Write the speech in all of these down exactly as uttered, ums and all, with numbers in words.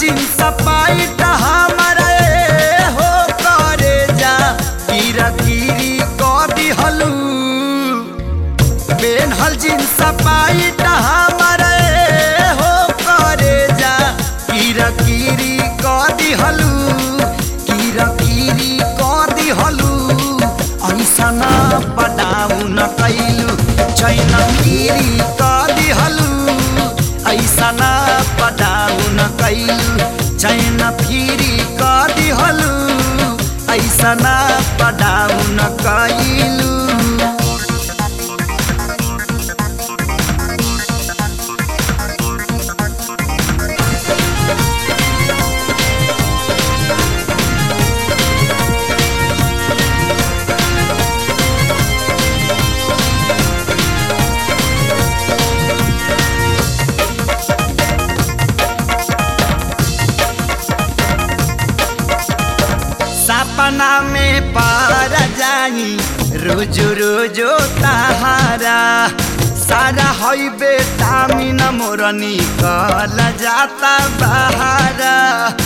Jeans pant हमारा हो करे जा कीरा कीरी कर दिहलू पेन्हल जींस पैंट हमारा हो करे जा कीरा कीरी कर दिहलू कीरा कीरी कर दिहलू ऐसा ना पटाऊ न कैलू चैन कीरी कर दिहलू ऐसा ना पटाऊ न कैलू चैन फिरी कर दिहलू ऐसा ना पटाऊ न कैलू सपना में पार जाई रोजो रोजो तहारा सारा हई बेटा मीना मोरनी कल जाता बहारा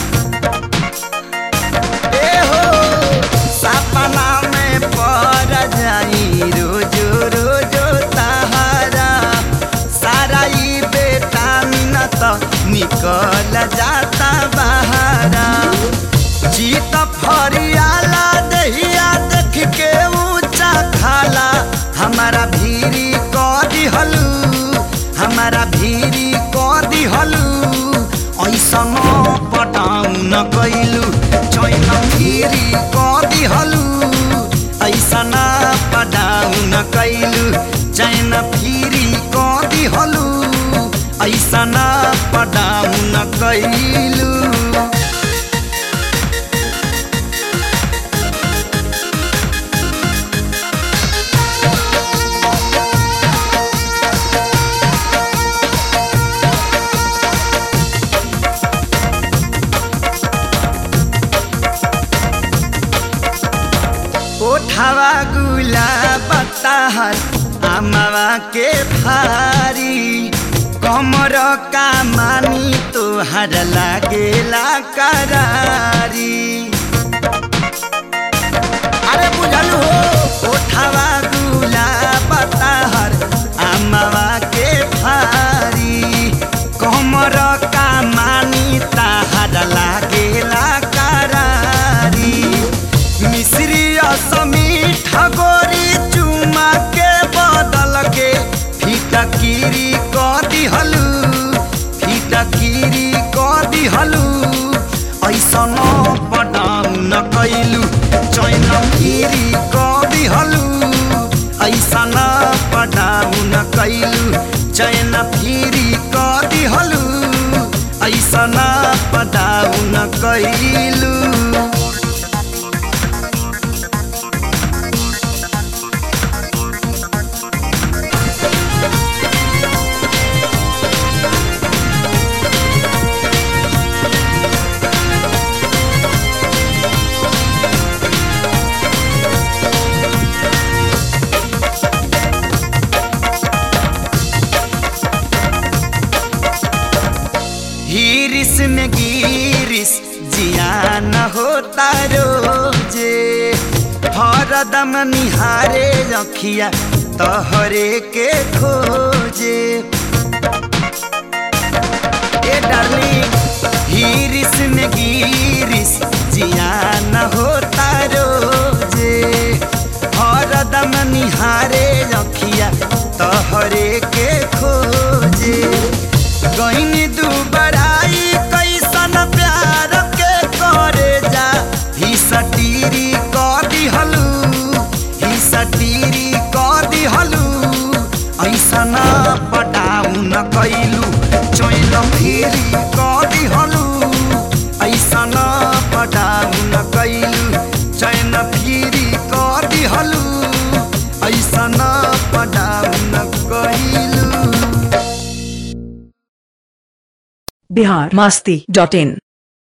ए हो सपना में पार जाई रोजो रोजो तहारा सारा ही बेटा मीना तो निकल जाता बहारा जीत फरियाला दहिया देख के ऊंचा खाला हमारा भीरी कर दिहलू हमारा भीरी कर दिहलू ऐसा न पटाऊ न कैलू चैन भीरी कर दिहलू ऐसा न पटाऊ न कैलू चैन भीरी कर दिहलू ऐसा न पटाऊ न कैलू ओठावा गुलाब ताहर आमावा के भारी कमर का मानी तोहर लागेला करारी अरे बुझल हो ओठावा गुलाब ताहर आमावा के भारी कमर का मानी ताहर लागेला करारी मिश्री समीठ गोरी चुमा के बदल के फिटकीरी कर दिहलू फिटकीरी कर दिहलू ऐसा न पटाऊ न कैलू चैन फिरी कर दिहलू ऐसा न पटाऊ न कैलू चैन फिरी कर दिहलू ऐसा न पटाऊ न कैलू हिरिस में गिरिस जिया न होता रोजे हरदम निहारे रखिया तहरे के खोजे ए डार्लिंग हिरिस में गिरिस जिया न होता रोजे हरदम निहारे रखिया तहरे के खोजे गईनी दुबराई कैसन प्यार के करे जा ही सटीरी कर दिहलू ही सटीरी कर दिहलू ऐसा न पटाऊ न कैलू चैन फिरी कर दिहलू ऐसा न पटाऊ न कैलू चैन फिरी कर दिहलू ऐसा न पटाऊ न कैलू बिहार मस्ती डॉट इन।